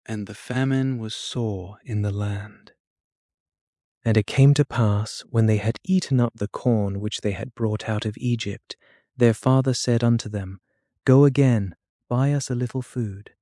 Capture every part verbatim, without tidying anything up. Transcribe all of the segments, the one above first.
And the famine was sore in the land. And it came to pass, when they had eaten up the corn which they had brought out of Egypt, their father said unto them, Go again, buy us a little food.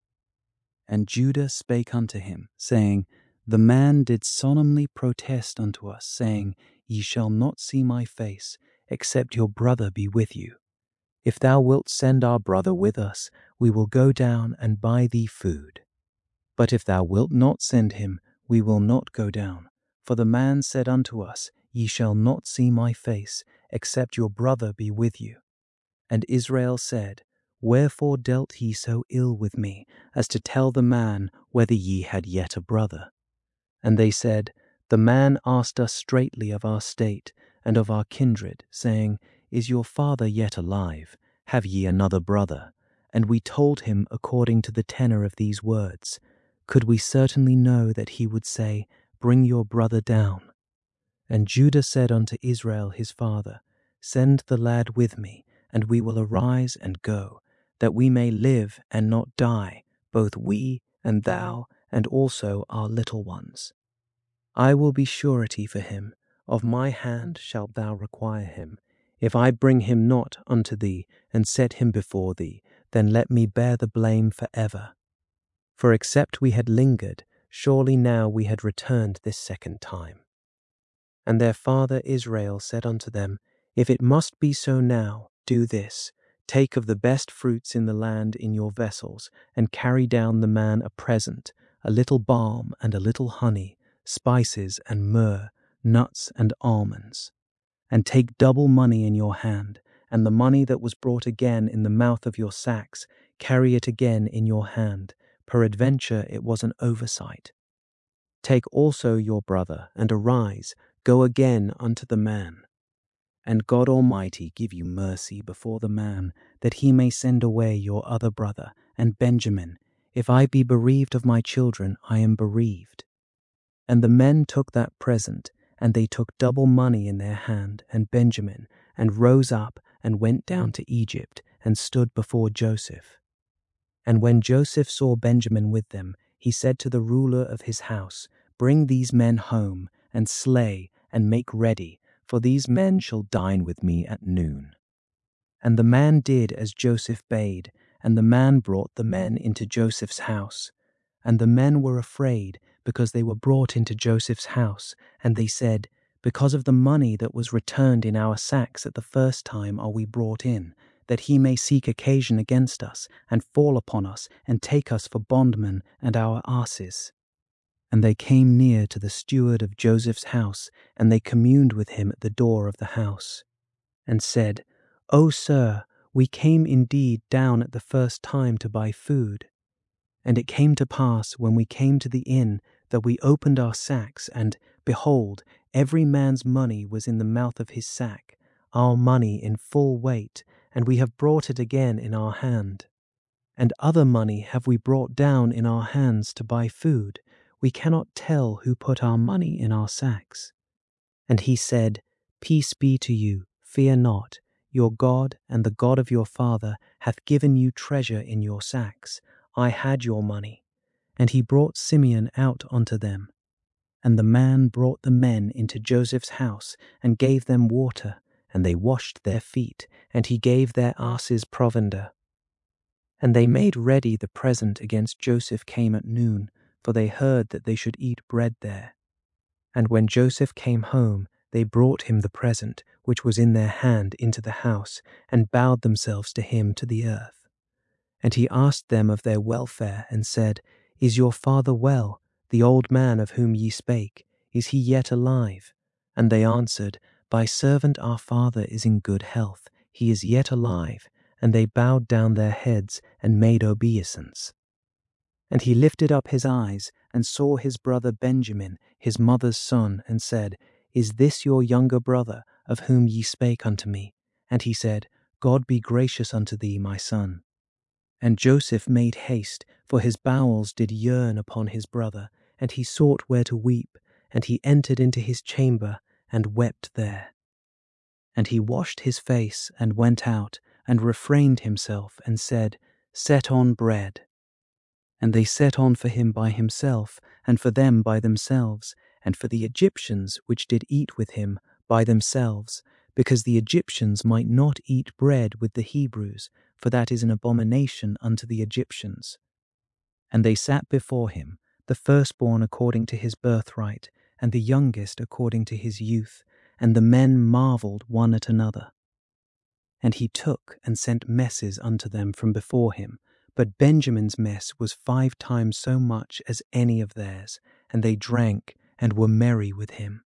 And Judah spake unto him, saying, The man did solemnly protest unto us, saying, Ye shall not see my face, except your brother be with you. If thou wilt send our brother with us, we will go down and buy thee food. But if thou wilt not send him, we will not go down. For the man said unto us, Ye shall not see my face, except your brother be with you. And Israel said, Wherefore dealt he so ill with me, as to tell the man whether ye had yet a brother? And they said, The man asked us straitly of our state, and of our kindred, saying, Is your father yet alive? Have ye another brother? And we told him according to the tenor of these words. Could we certainly know that he would say, Bring your brother down? And Judah said unto Israel his father, Send the lad with me, and we will arise and go, that we may live and not die, both we and thou, and also our little ones. I will be surety for him, of my hand shalt thou require him. If I bring him not unto thee, and set him before thee, then let me bear the blame for ever. For except we had lingered, surely now we had returned this second time. And their father Israel said unto them, If it must be so now, do this. Take of the best fruits in the land in your vessels, and carry down the man a present, a little balm and a little honey, spices and myrrh, nuts and almonds. And take double money in your hand, and the money that was brought again in the mouth of your sacks, carry it again in your hand. Peradventure it was an oversight. Take also your brother, and arise, go again unto the man. And God Almighty give you mercy before the man, that he may send away your other brother, and Benjamin. If I be bereaved of my children, I am bereaved. And the men took that present, and they took double money in their hand, and Benjamin, and rose up, and went down to Egypt, and stood before Joseph. And when Joseph saw Benjamin with them, he said to the ruler of his house, Bring these men home, and slay, and make ready, for these men shall dine with me at noon. And the man did as Joseph bade, and the man brought the men into Joseph's house. And the men were afraid, because they were brought into Joseph's house, and they said, Because of the money that was returned in our sacks at the first time are we brought in, that he may seek occasion against us, and fall upon us, and take us for bondmen and our asses. And they came near to the steward of Joseph's house, and they communed with him at the door of the house, and said, O sir, we came indeed down at the first time to buy food. And it came to pass, when we came to the inn, that we opened our sacks, and, behold, every man's money was in the mouth of his sack, our money in full weight, and we have brought it again in our hand. And other money have we brought down in our hands to buy food. We cannot tell who put our money in our sacks. And he said, Peace be to you, fear not. Your God and the God of your father hath given you treasure in your sacks. I had your money. And he brought Simeon out unto them. And the man brought the men into Joseph's house, and gave them water, and they washed their feet, and he gave their asses provender. And they made ready the present against Joseph came at noon, for they heard that they should eat bread there. And when Joseph came home, they brought him the present, which was in their hand, into the house, and bowed themselves to him to the earth. And he asked them of their welfare, and said, Is your father well, the old man of whom ye spake? Is he yet alive? And they answered, Thy servant our father is in good health, he is yet alive. And they bowed down their heads, and made obeisance. And he lifted up his eyes, and saw his brother Benjamin, his mother's son, and said, Is this your younger brother, of whom ye spake unto me? And he said, God be gracious unto thee, my son. And Joseph made haste, for his bowels did yearn upon his brother, and he sought where to weep, and he entered into his chamber, and wept there. And he washed his face, and went out, and refrained himself, and said, Set on bread. And they set on for him by himself, and for them by themselves, and for the Egyptians which did eat with him by themselves, because the Egyptians might not eat bread with the Hebrews, for that is an abomination unto the Egyptians. And they sat before him, the firstborn according to his birthright, and the youngest according to his youth, and the men marvelled one at another. And he took and sent messes unto them from before him, but Benjamin's mess was five times so much as any of theirs, and they drank and were merry with him.